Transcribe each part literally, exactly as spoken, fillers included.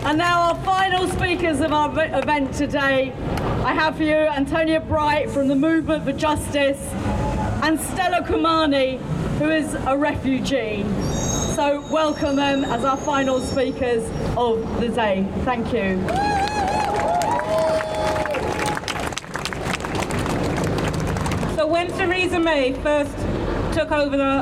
And now our final speakers of our event today. I have for you Antonia Bright from the Movement for Justice and Stella Kumani, who is a refugee. So welcome them as our final speakers of the day. Thank you. So when Theresa May first took over the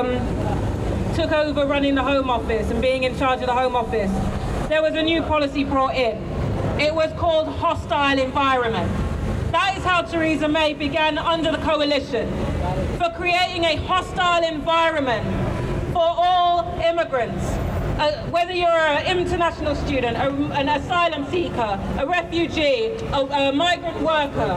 um, took over running the Home Office and being in charge of the Home Office, there was a new policy brought in. It was called hostile environment. That is how Theresa May began under the coalition, for creating a hostile environment for all immigrants. Uh, whether you're an international student, a, an asylum seeker, a refugee, a, a migrant worker.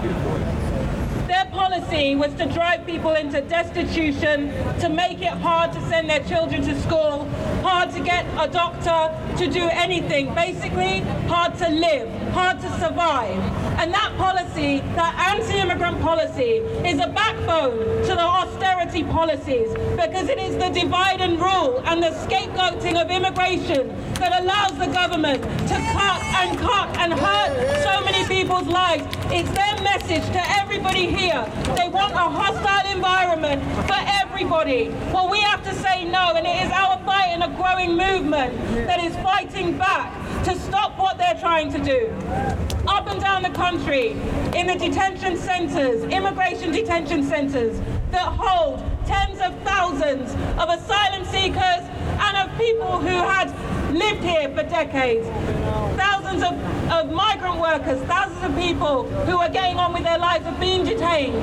Their policy was to drive people into destitution, to make it hard to send their children to school, hard to get a doctor, to do anything. Basically, hard to live, hard to survive. And that policy, that anti-immigrant policy, is a backbone to the austerity policies, because it is the divide and rule and the scapegoating of immigration that allows the government to cut and cut and hurt so many people's lives. It's their message to everybody here. They want a hostile environment for everybody. Well, we have to say no, and it is our fight and a growing movement that is fighting back to stop what they're trying to do. Up and down the country, in the detention centres, immigration detention centres that hold tens of thousands of asylum seekers and of people who had lived here for decades. Thousands of, of migrant workers, thousands of people who are getting on with their lives are being detained.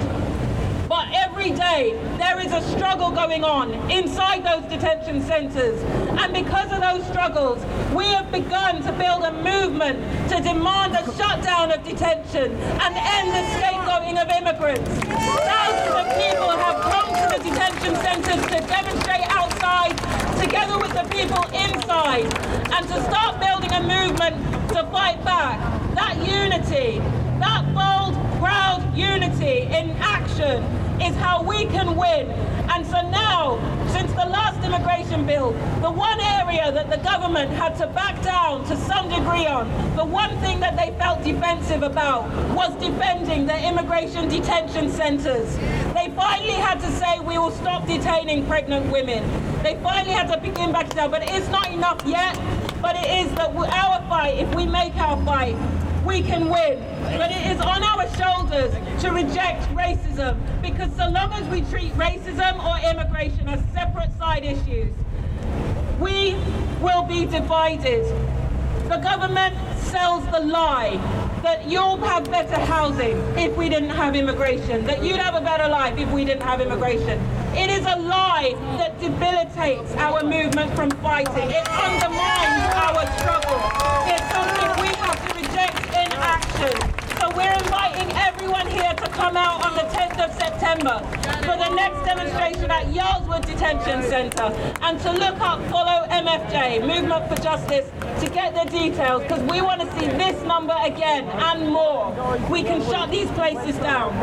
But every day there is a struggle going on inside those detention centres. And because of those struggles, we have begun to build a movement to demand a shutdown of detention and end the scapegoating of immigrants. Thousands of people have come to the detention centres to demonstrate outside, together with the people inside, and to start building a movement to fight back. That unity, that bold, proud unity in action is how we can win. And so now, since the last immigration bill, the one area that the government had to back down to some degree on, the one thing that they felt defensive about was defending the immigration detention centres. They finally had to say, we will stop detaining pregnant women. They finally had to begin back down, but it's not enough yet. But it is that our fight, if we make our fight, we can win. But it is on our shoulders to reject racism, because so long as we treat racism or immigration as separate side issues, we will be divided. The government sells the lie that you'll have better housing if we didn't have immigration, that you'd have a better life if we didn't have immigration. It is a lie that debilitates our movement from fighting. It undermines our struggle. It's something we have to reject in action. So we're inviting everyone here to come out on the tenth of September for the next demonstration at Yarlswood Detention Centre, and to look up Follow M F J, Movement for Justice, to get the details, because we want to see this number again and more. We can shut these places down.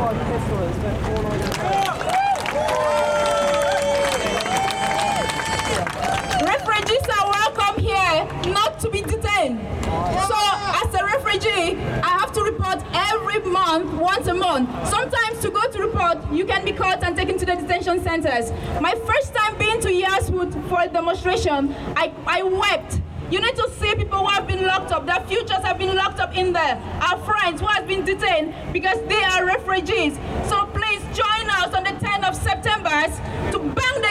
Refugees are welcome here, not to be detained. So as a refugee, I have to report every month, once a month. Sometimes to go to report, you can be caught and taken to the detention centers. My first time being to Yarlswood for a demonstration, I, I wept. You need to see people who have been locked up. Their futures have been locked up in there. Our friends who have been detained because they are refugees. So please join us on the tenth of September to bang the